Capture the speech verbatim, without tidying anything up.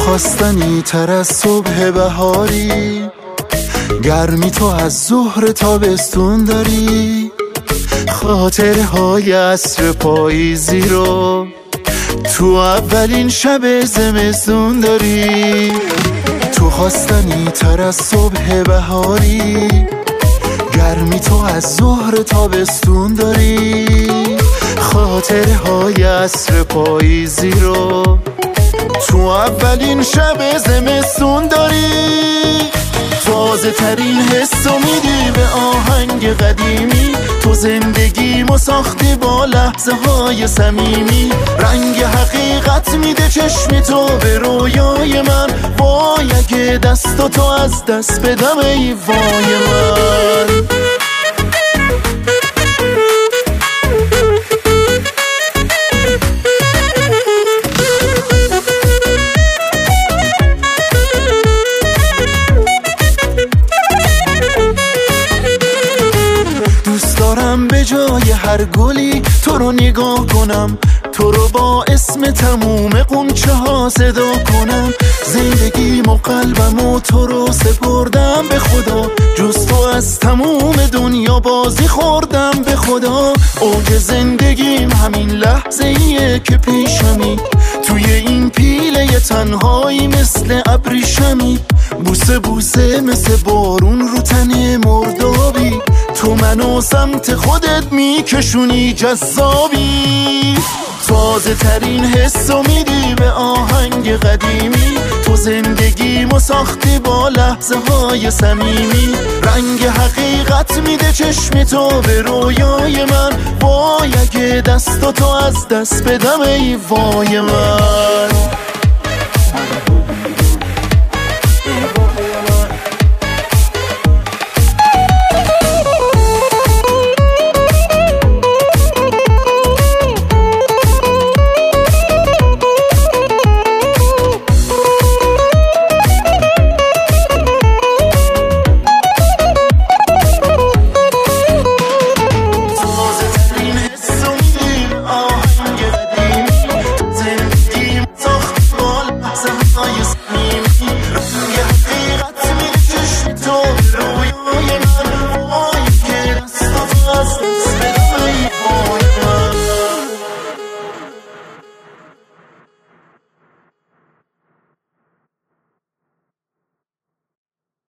خواستنی تر از صبح بهاری، گرمی تو از ظهر تابستون داری، خاطره های عصر پاییزی رو تو اولین شب زمستون داری. تو خواستنی تر از صبح بهاری، گرمی تو از ظهر تابستون داری، خاطره های عصر پاییزی رو تو اولین شب زمستون داری. تازه ترین حس و میدی به آهنگ قدیمی، تو زندگیمو ساختی با لحظه های صمیمی، رنگ حقیقت میده چشم تو به رویای من، وای اگه دست تو از دست بدم ای وای من. به جای هر گلی تو رو نگاه کنم، تو رو با اسم تموم قنچه ها صدا کنم، زندگیم و قلبم و تو رو سپردم به خدا، جز تو از تموم دنیا بازی خوردم به خدا. اوج زندگیم همین لحظه ایه که پیشمی، توی این پیله تنهایی مثل ابریشمی، بوسه بوسه مثل بارون رو تن مردابی، تو منو سمت خودت میکشونی جذابی. تازه ترین حس و میدی به آهنگ قدیمی، تو زندگیمو ساختی با لحظه های صمیمی، رنگ حقیقت میده چشم تو به رویای من، وای اگه دست تو از دست بدم ای وای من.